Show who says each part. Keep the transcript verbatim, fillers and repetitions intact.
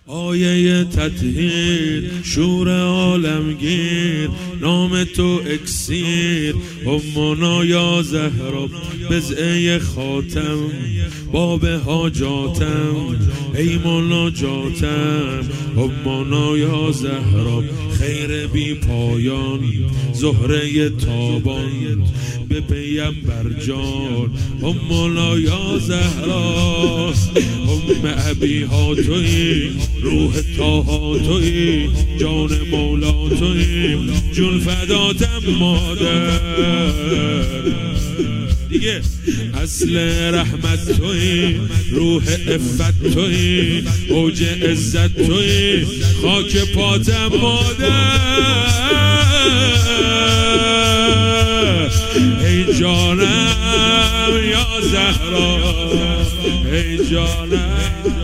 Speaker 1: آیه تطهیر شور عالمگیر، نام تو اکسیر امنا یا زهرا، بزعه خاتم باب حاجاتم، ای مناجاتم امنا یا زهرا، خیر بی پایان زهره تابان به پیمبر جان امنا یا زهرا، ام ابی ها تویی، روح تاها تویی، جان مولا تویی، جون فداتم مادر دیگه، اصل رحمت تویی، روح عفت تویی، اوج عزت تویی، خاک پاتم مادر، ای جانم یا زهرا، ای جانم